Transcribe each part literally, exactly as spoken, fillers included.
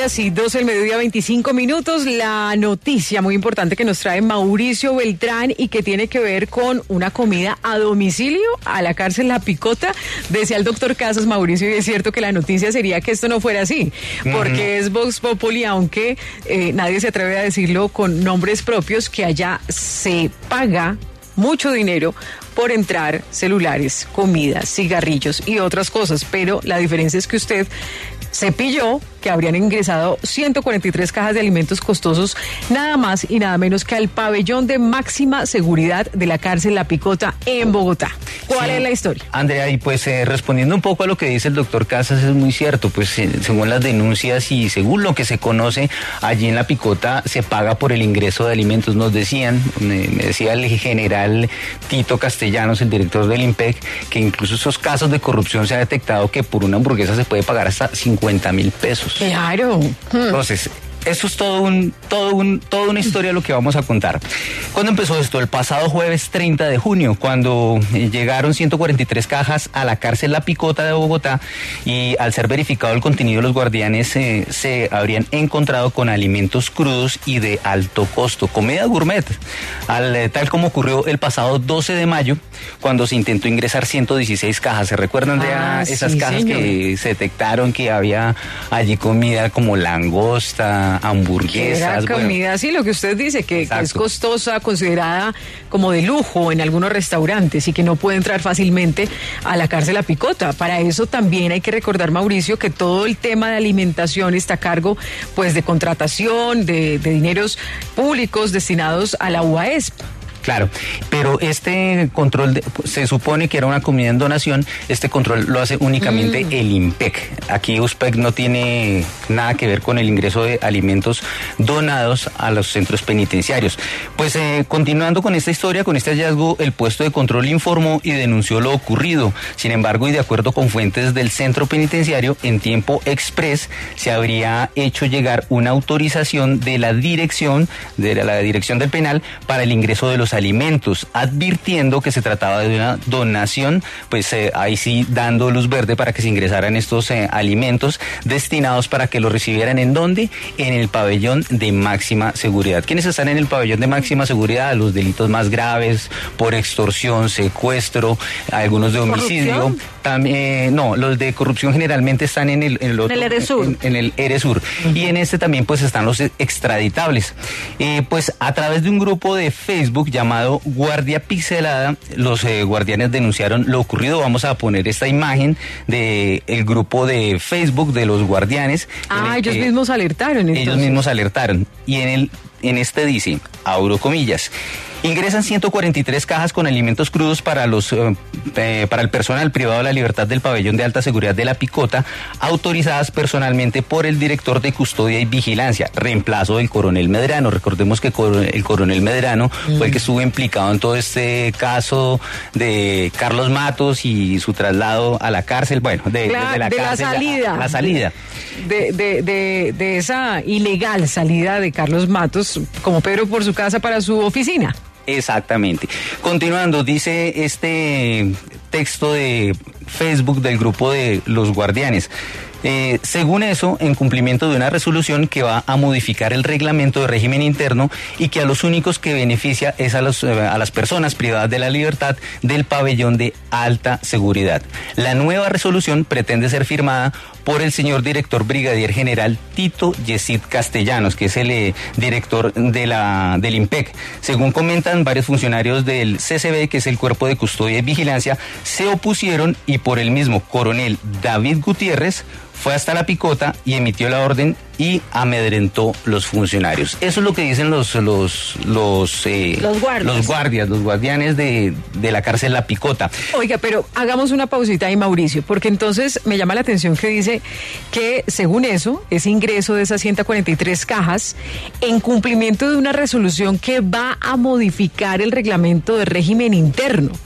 Ahora sí, doce del mediodía, veinticinco minutos, la noticia muy importante que nos trae Mauricio Beltrán y que tiene que ver con una comida a domicilio a la cárcel La Picota. Decía el doctor Casas, Mauricio, y es cierto que la noticia sería que esto no fuera así, porque uh-huh. es Vox Populi, aunque eh, nadie se atreve a decirlo con nombres propios, que allá se paga mucho dinero por entrar celulares, comidas, cigarrillos y otras cosas, pero la diferencia es que usted se pilló que habrían ingresado ciento cuarenta y tres cajas de alimentos costosos, nada más y nada menos que al pabellón de máxima seguridad de la cárcel La Picota en Bogotá. ¿Cuál sí, es la historia? Andrea, y pues eh, respondiendo un poco a lo que dice el doctor Casas, es muy cierto, pues eh, según las denuncias y según lo que se conoce, allí en La Picota se paga por el ingreso de alimentos. Nos decían, me, me decía el general Tito Castellanos, el director del IMPEC, que incluso esos casos de corrupción se ha detectado que por una hamburguesa se puede pagar hasta cincuenta mil pesos. Claro. Entonces, eso es todo un, todo un, toda una historia lo que vamos a contar. ¿Cuándo empezó esto? El pasado jueves treinta de junio, cuando eh, llegaron ciento cuarenta y tres cajas a la cárcel La Picota de Bogotá, y al ser verificado el contenido, los guardianes eh, se habrían encontrado con alimentos crudos y de alto costo, comida gourmet, al, eh, tal como ocurrió el pasado doce de mayo, cuando se intentó ingresar ciento dieciséis cajas. ¿Se recuerdan de ah, esas sí, cajas señor. que se detectaron que había allí comida como langosta, hamburguesas? Era comida, bueno, sí, lo que usted dice, que, que es costosa, considerada como de lujo en algunos restaurantes y que no puede entrar fácilmente a la cárcel La Picota. Para eso también hay que recordar, Mauricio, que todo el tema de alimentación está a cargo pues de contratación, de, de dineros públicos destinados a la U A E S P. Claro, pero este control, de, se supone que era una comida en donación, este control lo hace únicamente mm. el IMPEC. Aquí U S P E C no tiene nada que ver con el ingreso de alimentos donados a los centros penitenciarios. Pues eh, continuando con esta historia, con este hallazgo, el puesto de control informó y denunció lo ocurrido. Sin embargo, y de acuerdo con fuentes del centro penitenciario, en tiempo express se habría hecho llegar una autorización de la dirección, de la dirección del penal para el ingreso de los alimentos, advirtiendo que se trataba de una donación, pues eh, ahí sí dando luz verde para que se ingresaran estos eh, alimentos destinados para que los recibieran. ¿En dónde? En el pabellón de máxima seguridad. ¿Quiénes están en el pabellón de máxima seguridad? Los delitos más graves, por extorsión, secuestro, algunos de homicidio. También, no, los de corrupción generalmente están en el, en el otro, en el Eresur. En, en el Eresur. Uh-huh. Y en este también pues están los extraditables. Eh, pues a través de un grupo de Facebook llamado Guardia Pixelada, los eh, guardianes denunciaron lo ocurrido. Vamos a poner esta imagen de el grupo de Facebook de los guardianes. Ah, ellos que, mismos alertaron. Entonces. Ellos mismos alertaron. Y en el, en este dice, abro comillas, ingresan ciento cuarenta y tres cajas con alimentos crudos para los eh, eh, para el personal privado de la libertad del pabellón de alta seguridad de La Picota, autorizadas personalmente por el director de custodia y vigilancia, reemplazo del coronel Medrano. Recordemos que el coronel Medrano mm. fue el que estuvo implicado en todo este caso de Carlos Matos y su traslado a la cárcel, bueno, de, la, de la de cárcel, la salida. La, la salida. De, de, de, de esa ilegal salida de Carlos Matos, como Pedro por su casa para su oficina. Exactamente. Continuando, dice este texto de Facebook del grupo de los guardianes. Eh, según eso, en cumplimiento de una resolución que va a modificar el reglamento de régimen interno y que a los únicos que beneficia es a, los, a las personas privadas de la libertad del pabellón de alta seguridad. La nueva resolución pretende ser firmada por el señor director brigadier general Tito Yesid Castellanos, que es el eh, director de la, del IMPEC. Según comentan varios funcionarios del C C B, que es el Cuerpo de Custodia y Vigilancia, se opusieron y por el mismo coronel David Gutiérrez fue hasta La Picota y emitió la orden y amedrentó los funcionarios. Eso es lo que dicen los los los, eh, los guardias, los guardias, los guardianes de, de la cárcel La Picota. Oiga, pero hagamos una pausita ahí, Mauricio, porque entonces me llama la atención que dice que según eso, ese ingreso de esas ciento cuarenta y tres cajas, en cumplimiento de una resolución que va a modificar el reglamento de régimen interno.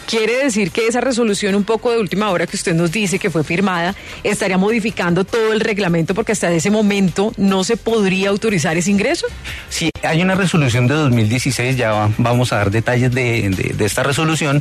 Quiere decir que esa resolución un poco de última hora que usted nos dice que fue firmada estaría modificando todo el reglamento porque hasta ese momento no se podría autorizar ese ingreso. Sí, hay una resolución de dos mil dieciséis, ya vamos a dar detalles de, de, de esta resolución,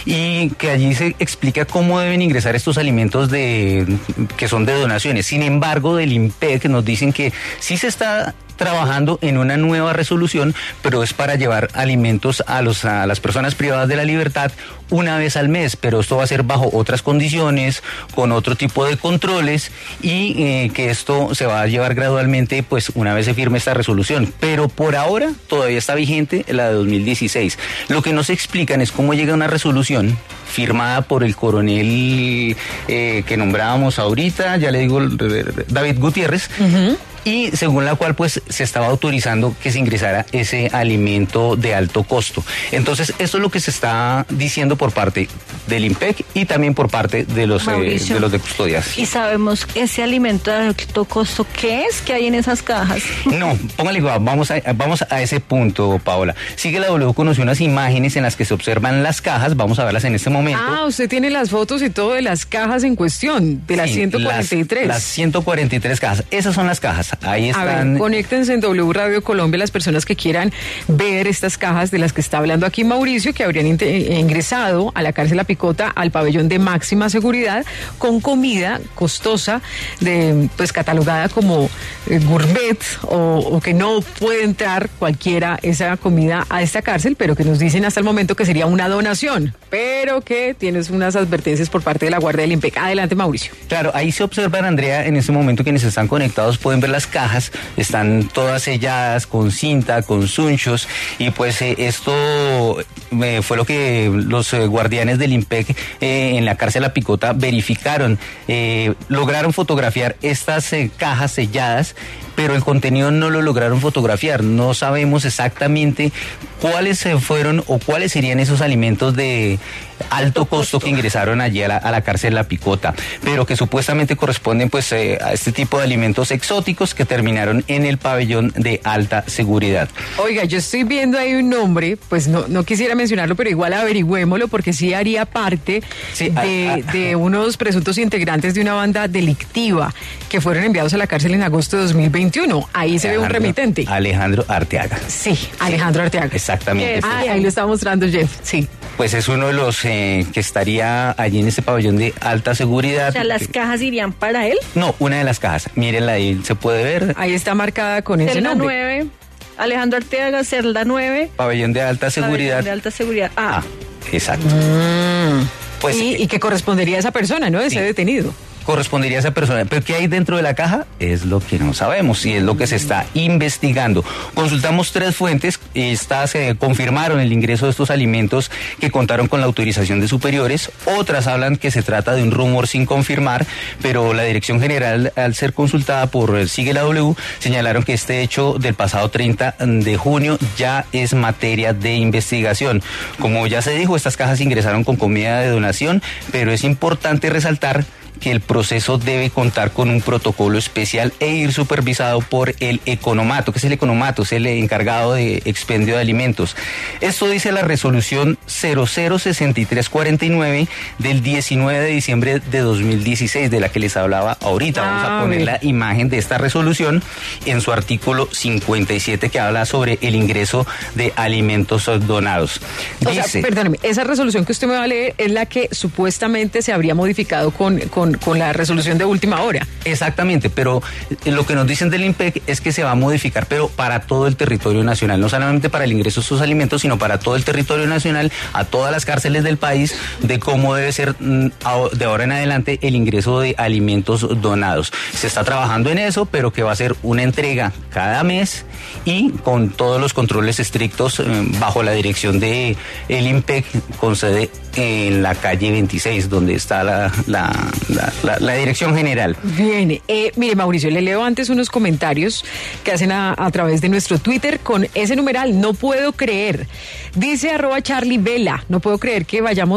y que allí se explica cómo deben ingresar estos alimentos de que son de donaciones. Sin embargo, del IMPEC nos dicen que sí se está trabajando en una nueva resolución, pero es para llevar alimentos a, los, a las personas privadas de la libertad una vez al mes, pero esto va a ser bajo otras condiciones, con otro tipo de controles, y eh, que esto se va a llevar gradualmente, pues una vez se firme esta resolución, pero por ahora todavía está vigente la de dos mil dieciséis. Lo que no se explican es cómo llega una resolución firmada por el coronel eh, que nombrábamos ahorita, ya le digo, David Gutiérrez, uh-huh. y según la cual pues se estaba autorizando que se ingresara ese alimento de alto costo. Entonces, esto es lo que se está diciendo por parte del IMPEC y también por parte de los, eh, de, los de custodias. ¿Y sabemos ese alimento de alto costo qué es? ¿Qué hay en esas cajas? No, póngale, vamos a, vamos a ese punto, Paola. Sigue la W conoció unas imágenes en las que se observan las cajas, vamos a verlas en este momento. Ah, usted tiene las fotos y todo de las cajas en cuestión, de las sí, ciento cuarenta y tres. Las, las ciento cuarenta y tres cajas, esas son las cajas. Ahí están. A ver, conéctense en W Radio Colombia las personas que quieran ver estas cajas de las que está hablando aquí Mauricio, que habrían ingresado a la cárcel La Picota, al pabellón de máxima seguridad, con comida costosa, de pues catalogada como eh, gourmet, o, o que no puede entrar cualquiera esa comida a esta cárcel, pero que nos dicen hasta el momento que sería una donación, pero que tienes unas advertencias por parte de la Guardia del IMPEC. Adelante, Mauricio. Claro, ahí se observan, Andrea, en este momento quienes están conectados pueden ver las cajas, están todas selladas con cinta, con sunchos, y pues eh, esto eh, fue lo que los eh, guardianes del IMPEC eh, en la cárcel La Picota verificaron. Eh, lograron fotografiar estas eh, cajas selladas, pero el contenido no lo lograron fotografiar. No sabemos exactamente cuáles fueron o cuáles serían esos alimentos de alto costo que ingresaron allí a la, a la cárcel La Picota, pero que supuestamente corresponden pues eh, a este tipo de alimentos exóticos que terminaron en el pabellón de alta seguridad. Oiga, yo estoy viendo ahí un nombre, pues no, no quisiera mencionarlo, pero igual averigüémoslo porque sí haría parte sí, de, a, a, de unos presuntos integrantes de una banda delictiva que fueron enviados a la cárcel en agosto de dos mil veintiuno. Ahí se ve un remitente. Alejandro Arteaga. Sí, Alejandro sí, Arteaga. Exactamente. Ah, ahí lo está mostrando Jeff, sí. Pues es uno de los eh, que estaría allí en este pabellón de alta seguridad. O sea, ¿las cajas irían para él? No, una de las cajas. Mírenla ahí, se puede ver. Ahí está marcada con ese celda nombre. nueve, Alejandro Arteaga, celda nueve. Pabellón de alta seguridad. Pabellón de alta seguridad. Ah, ah exacto. Mm. Pues, y, y que correspondería a esa persona, ¿no? Ese sí. detenido. Correspondería a esa persona, pero ¿qué hay dentro de la caja? Es lo que no sabemos y es lo que se está investigando. Consultamos tres fuentes, estas eh, confirmaron el ingreso de estos alimentos que contaron con la autorización de superiores, otras hablan que se trata de un rumor sin confirmar, pero la Dirección General, al ser consultada por Sigue la W, señalaron que este hecho del pasado treinta de junio ya es materia de investigación. Como ya se dijo, estas cajas ingresaron con comida de donación, pero es importante resaltar que el proceso debe contar con un protocolo especial e ir supervisado por el economato. ¿Qué es el economato? Es el encargado de expendio de alimentos. Esto dice la resolución cero cero sesenta y tres cuarenta y nueve del diecinueve de diciembre de dos mil dieciséis, de la que les hablaba ahorita. Vamos a poner la imagen de esta resolución en su artículo cincuenta y siete, que habla sobre el ingreso de alimentos donados. Dice, o sea, perdóneme, esa resolución que usted me va a leer es la que supuestamente se habría modificado con, con con la resolución de última hora. Exactamente, pero lo que nos dicen del IMPEC es que se va a modificar, pero para todo el territorio nacional, no solamente para el ingreso de estos alimentos, sino para todo el territorio nacional, a todas las cárceles del país, de cómo debe ser de ahora en adelante el ingreso de alimentos donados. Se está trabajando en eso, pero que va a ser una entrega cada mes y con todos los controles estrictos eh, bajo la dirección de el IMPEC, con sede en la calle veintiséis, donde está la, la, la, la, la dirección general. Bien, eh, mire Mauricio, le leo antes unos comentarios que hacen a, a través de nuestro Twitter con ese numeral, no puedo creer. Dice arroba Charlie Vela, no puedo creer que vayamos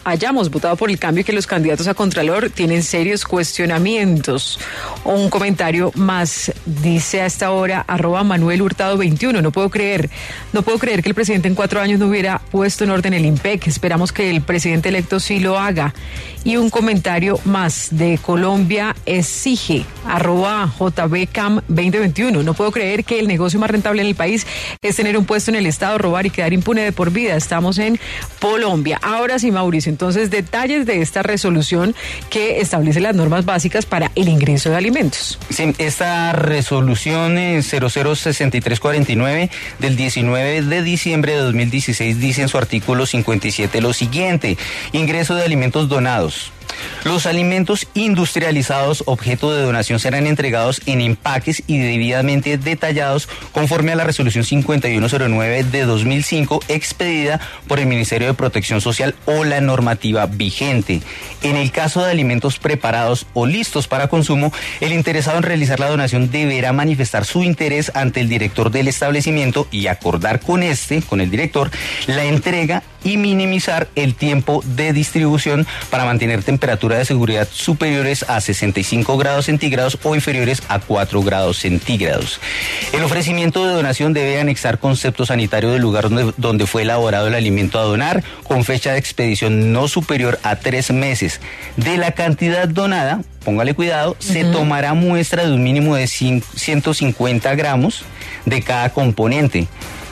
hayamos votado por el cambio y que los candidatos a Contralor tienen serios cuestionamientos. Un comentario más, dice a esta hora, arroba Manuel Hurtado veintiuno, no puedo creer, no puedo creer que el presidente en cuatro años no hubiera puesto en orden el IMPEC, esperamos que el presidente electo sí lo haga. Y un comentario más de Colombia exige, arroba J B Cam veinte veintiuno, no puedo creer que el negocio más rentable en el país es tener un puesto en el Estado, robar y quedar impune de por vida. Estamos en Colombia. Ahora sí, Mauricio, entonces detalles de esta resolución que establece las normas básicas para el ingreso de alimentos. Sí, esta resolución eh, cero cero sesenta y tres cuarenta y nueve del diecinueve de diciembre de dos mil dieciséis dice en su artículo cincuenta y siete lo siguiente: ingreso de alimentos donados. Los alimentos industrializados objeto de donación serán entregados en empaques y debidamente detallados conforme a la resolución cincuenta y uno cero nueve de dos mil cinco expedida por el Ministerio de Protección Social o la normativa vigente. En el caso de alimentos preparados o listos para consumo, el interesado en realizar la donación deberá manifestar su interés ante el director del establecimiento y acordar con este, con el director, la entrega y minimizar el tiempo de distribución para mantener temperaturas de seguridad superiores a sesenta y cinco grados centígrados o inferiores a cuatro grados centígrados. El ofrecimiento de donación debe anexar concepto sanitario del lugar donde, donde fue elaborado el alimento a donar, con fecha de expedición no superior a tres meses. De la cantidad donada, póngale cuidado, uh-huh. se tomará muestra de un mínimo de ciento cincuenta gramos de cada componente.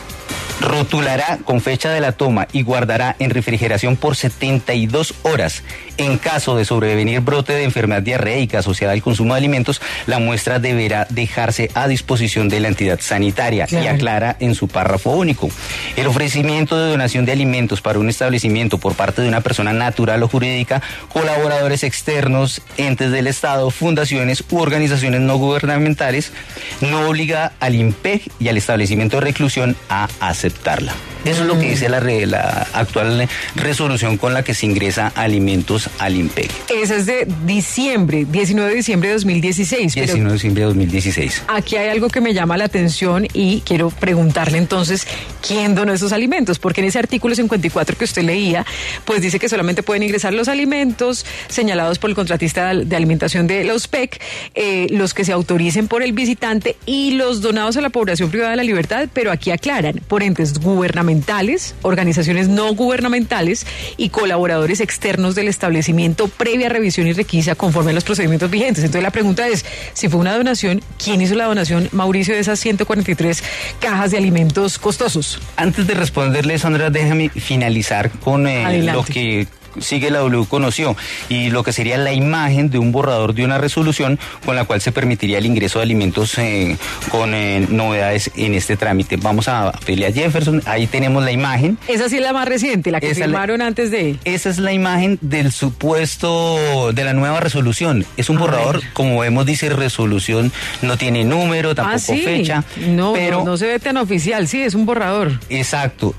Rotulará con fecha de la toma y guardará en refrigeración por setenta y dos horas. En caso de sobrevenir brote de enfermedad diarreica asociada al consumo de alimentos, la muestra deberá dejarse a disposición de la entidad sanitaria, claro. Y aclara en su párrafo único: el ofrecimiento de donación de alimentos para un establecimiento por parte de una persona natural o jurídica, colaboradores externos, entes del Estado, fundaciones u organizaciones no gubernamentales, no obliga al IMPEC y al establecimiento de reclusión a aceptarla. Eso es lo que dice la, la actual resolución con la que se ingresa alimentos al IMPEC. Esa es de diciembre, diecinueve de diciembre de dos mil dieciséis. diecinueve de diciembre de dos mil dieciséis. Aquí hay algo que me llama la atención y quiero preguntarle entonces, ¿quién donó esos alimentos? Porque en ese artículo cincuenta y cuatro que usted leía, pues dice que solamente pueden ingresar los alimentos señalados por el contratista de alimentación de los P E C, eh, los que se autoricen por el visitante y los donados a la población privada de la libertad, pero aquí aclaran, por entes gubernamentales, organizaciones no gubernamentales y colaboradores externos del establecimiento previa revisión y requisa conforme a los procedimientos vigentes. Entonces la pregunta es, si fue una donación, ¿quién hizo la donación, Mauricio, de esas ciento cuarenta y tres cajas de alimentos costosos? Antes de responderle, Sandra, déjame finalizar con eh, lo que sigue la W conoció y lo que sería la imagen de un borrador de una resolución con la cual se permitiría el ingreso de alimentos eh, con eh, novedades en este trámite. Vamos a pedirle a Jefferson, ahí tenemos la imagen. Esa sí es la más reciente, la que esa firmaron la, antes de... Esa es la imagen del supuesto, de la nueva resolución. Es un a borrador, ver. Como vemos dice resolución, no tiene número, tampoco ah, ¿sí? fecha. No, pero no, no se ve tan oficial, sí, es un borrador. Exacto,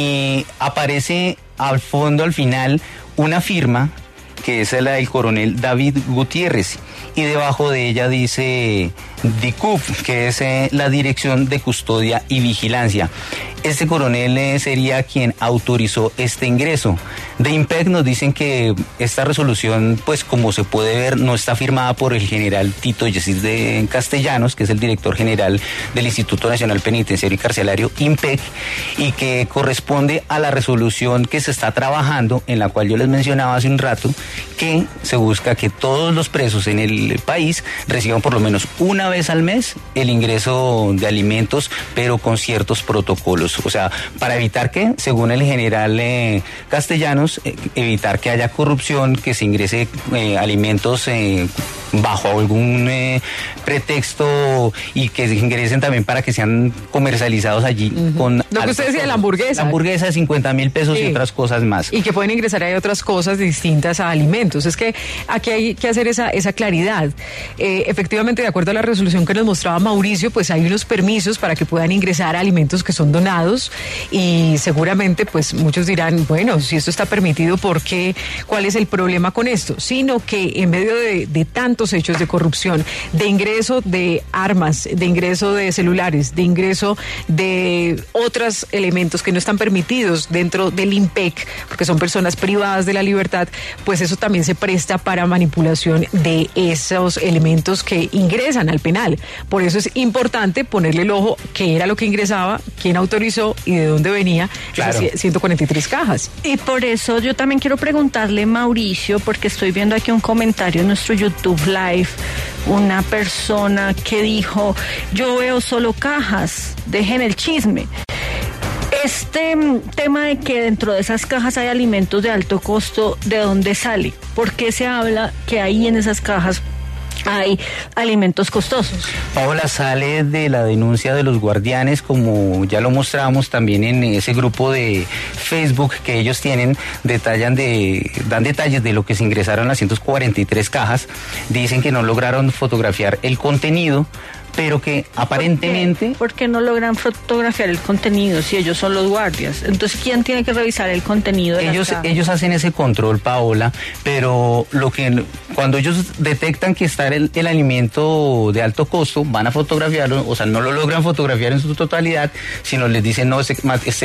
y aparece al fondo, al final, una firma que es la del coronel David Gutiérrez y debajo de ella dice D I C U V, que es eh, la Dirección de Custodia y Vigilancia. Este coronel eh, sería quien autorizó este ingreso. De IMPEC nos dicen que esta resolución, pues como se puede ver, no está firmada por el general Tito Yesid de Castellanos, que es el director general del Instituto Nacional Penitenciario y Carcelario, IMPEC, y que corresponde a la resolución que se está trabajando, en la cual yo les mencionaba hace un rato, que se busca que todos los presos en el país reciban por lo menos una vez al mes el ingreso de alimentos, pero con ciertos protocolos. O sea, para evitar que, según el general eh, Castellanos, eh, evitar que haya corrupción, que se ingrese eh, alimentos eh, bajo algún eh, pretexto y que se ingresen también para que sean comercializados allí. Uh-huh. Con lo que usted decía, la hamburguesa. La hamburguesa de cincuenta mil pesos sí. Y otras cosas más. Y que pueden ingresar ahí otras cosas distintas a alimentos. Es que aquí hay que hacer esa, esa claridad. Eh, efectivamente, de acuerdo a la resolución que nos mostraba Mauricio, pues hay unos permisos para que puedan ingresar alimentos que son donados y seguramente pues muchos dirán, bueno, si esto está permitido, ¿por qué? ¿Cuál es el problema con esto? Sino que en medio de, de tanto presuntos hechos de corrupción, de ingreso de armas, de ingreso de celulares, de ingreso de otros elementos que no están permitidos dentro del IMPEC, porque son personas privadas de la libertad, pues eso también se presta para manipulación de esos elementos que ingresan al penal. Por eso es importante ponerle el ojo qué era lo que ingresaba, quién autorizó y de dónde venía claro. esas ciento cuarenta y tres cajas. Y por eso yo también quiero preguntarle, Mauricio, porque estoy viendo aquí un comentario en nuestro YouTube Live, una persona que dijo, yo veo solo cajas, dejen el chisme. Este tema de que dentro de esas cajas hay alimentos de alto costo, ¿de dónde sale? ¿Por qué se habla que ahí en esas cajas hay alimentos costosos? Paola, sale de la denuncia de los guardianes, como ya lo mostramos también en ese grupo de Facebook que ellos tienen, detallan de, dan detalles de lo que se ingresaron las ciento cuarenta y tres cajas, dicen que no lograron fotografiar el contenido, pero que aparentemente... ¿Por qué? ¿Por qué no logran fotografiar el contenido si ellos son los guardias? Entonces, ¿quién tiene que revisar el contenido de ellos, las cajas? Ellos hacen ese control, Paola, pero lo que cuando ellos detectan que está el, el alimento de alto costo, van a fotografiarlo, o sea, no lo logran fotografiar en su totalidad, sino les dicen, no, ese,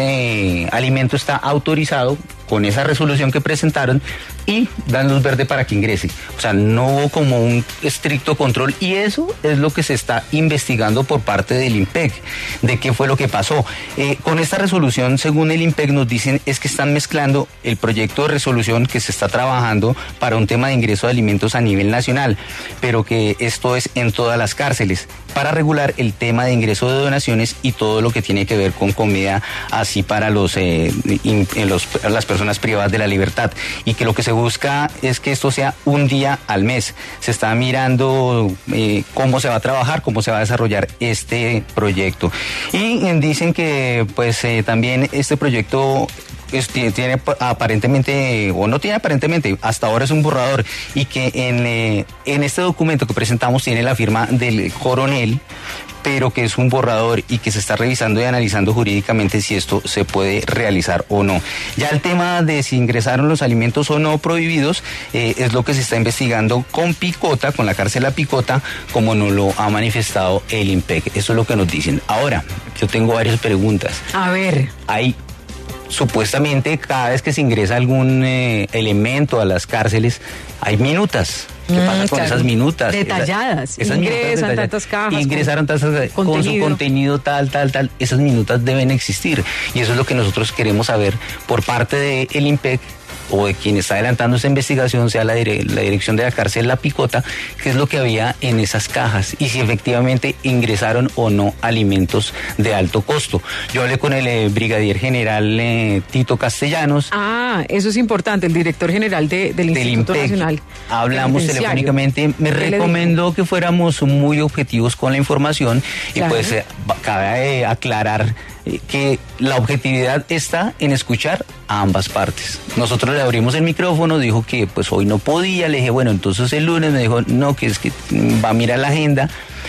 ese alimento está autorizado con esa resolución que presentaron y dan luz verde para que ingrese. O sea, no hubo como un estricto control y eso es lo que se está investigando por parte del IMPEC, de qué fue lo que pasó. Eh, con esta resolución, según el IMPEC, nos dicen es que están mezclando el proyecto de resolución que se está trabajando para un tema de ingreso de alimentos a nivel nacional, pero que esto es en todas las cárceles, para regular el tema de ingreso de donaciones y todo lo que tiene que ver con comida así para los, eh, in, los las personas privadas de la libertad, y que lo que se busca es que esto sea un día al mes. Se está mirando eh, cómo se va a trabajar, cómo se va a desarrollar este proyecto, y eh, dicen que pues eh, también este proyecto Tiene, tiene aparentemente, o no tiene aparentemente, hasta ahora es un borrador, y que en, eh, en este documento que presentamos tiene la firma del coronel, pero que es un borrador y que se está revisando y analizando jurídicamente si esto se puede realizar o no. Ya el tema de si ingresaron los alimentos o no prohibidos eh, es lo que se está investigando con Picota, con la cárcel La Picota, como nos lo ha manifestado el IMPEC. Eso es lo que nos dicen. Ahora, yo tengo varias preguntas. A ver. Hay supuestamente cada vez que se ingresa algún eh, elemento a las cárceles hay minutas. ¿Qué mm, pasa con claro. esas minutas? Detalladas. Esas, esas ingresan minutas detalladas. tantas cajas. Ingresaron tantas con, con su contenido tal, tal, tal. Esas minutas deben existir. Y eso es lo que nosotros queremos saber por parte del IMPEC o de quien está adelantando esta investigación, sea la, dire la dirección de la cárcel La Picota, qué es lo que había en esas cajas y si efectivamente ingresaron o no alimentos de alto costo. Yo hablé con el eh, brigadier general eh, Tito Castellanos. Ah, eso es importante, el director general de, del, del Instituto IMPEC. Nacional. Hablamos telefónicamente, me recomendó que fuéramos muy objetivos con la información. Claro. Y pues eh, cabe eh, aclarar que la objetividad está en escuchar a ambas partes. Nosotros le abrimos el micrófono, dijo que pues hoy no podía, le dije bueno, entonces el lunes, me dijo no, que es que va a mirar la agenda,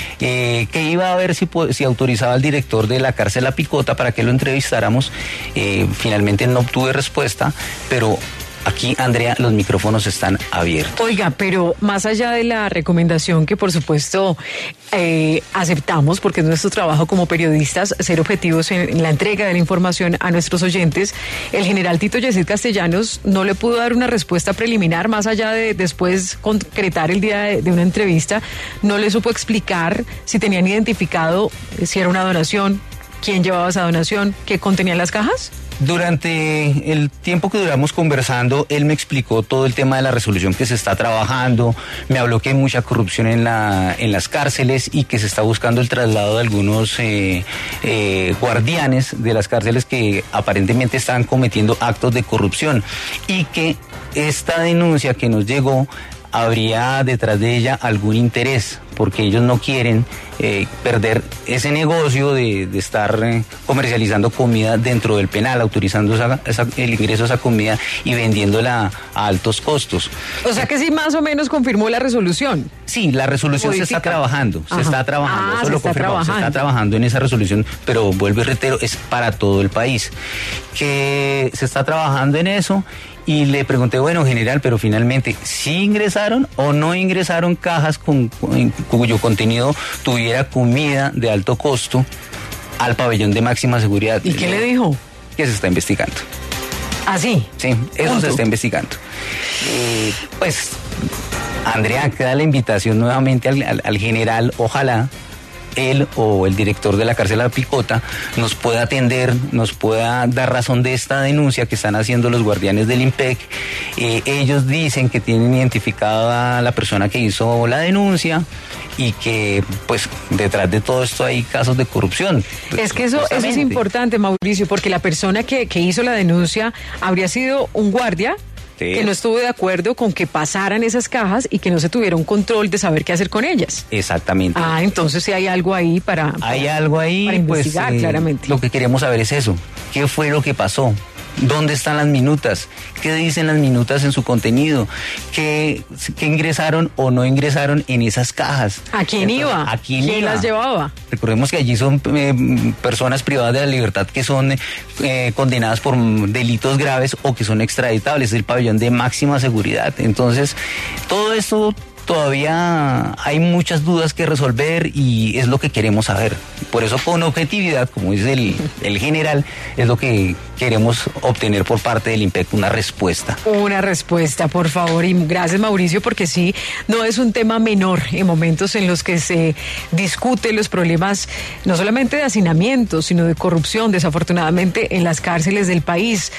eh, que iba a ver si, si autorizaba al director de la cárcel La Picota para que lo entrevistáramos. Eh, finalmente no obtuve respuesta, pero aquí, Andrea, los micrófonos están abiertos. Oiga, pero más allá de la recomendación que por supuesto eh, aceptamos, porque es nuestro trabajo como periodistas ser objetivos en, en la entrega de la información a nuestros oyentes, el general Tito Yesid Castellanos no le pudo dar una respuesta preliminar, más allá de después concretar el día de, de una entrevista, no le supo explicar si tenían identificado si era una donación, quién llevaba esa donación, qué contenían las cajas. Durante el tiempo que duramos conversando, él me explicó todo el tema de la resolución que se está trabajando, me habló que hay mucha corrupción en, la, en las cárceles y que se está buscando el traslado de algunos eh, eh, guardianes de las cárceles que aparentemente están cometiendo actos de corrupción y que esta denuncia que nos llegó habría detrás de ella algún interés, porque ellos no quieren eh, perder ese negocio de, de estar eh, comercializando comida dentro del penal, autorizando esa, esa, el ingreso de esa comida y vendiéndola a altos costos. O sea que sí más o menos confirmó la resolución. Sí, la resolución Modifica. se está trabajando, Ajá. se está trabajando, ah, eso se lo está confirmamos, trabajando. se está trabajando en esa resolución, pero vuelvo y reitero, es para todo el país, que se está trabajando en eso. y le pregunté, bueno, general, pero finalmente, ¿sí ingresaron o no ingresaron cajas con, con, cuyo contenido tuviera comida de alto costo al pabellón de máxima seguridad? ¿Y qué le dijo? Que se está investigando. ¿Ah, sí? Sí, eso ¿Cuánto? se está investigando. Eh, pues, Andrea, queda la invitación nuevamente al, al, al general, ojalá él o el director de la cárcel La Picota nos pueda atender, nos pueda dar razón de esta denuncia que están haciendo los guardianes del IMPEC. Eh, ellos dicen que tienen identificada a la persona que hizo la denuncia y que pues detrás de todo esto hay casos de corrupción. Es que eso, eso es importante, Mauricio, porque la persona que, que hizo la denuncia habría sido un guardia. Sí. Que no estuvo de acuerdo con que pasaran esas cajas y que no se tuviera un control de saber qué hacer con ellas. Exactamente. Ah, entonces sí hay algo ahí para, para hay algo ahí para investigar, pues, eh, claramente. Lo que queremos saber es eso. ¿Qué fue lo que pasó? ¿Dónde están las minutas? ¿Qué dicen las minutas en su contenido? ¿Qué, qué ingresaron o no ingresaron en esas cajas? ¿A quién Entonces, iba? ¿A quién, ¿Quién iba? las llevaba? Recordemos que allí son eh, personas privadas de la libertad que son eh, condenadas por delitos graves o que son extraditables. Es el pabellón de máxima seguridad. Entonces, todo esto todavía hay muchas dudas que resolver y es lo que queremos saber. Por eso, con objetividad, como dice el, el general, es lo que queremos obtener por parte del IMPEC, una respuesta. Una respuesta, por favor, y gracias, Mauricio, porque sí, no es un tema menor en momentos en los que se discuten los problemas no solamente de hacinamiento, sino de corrupción, desafortunadamente, en las cárceles del país.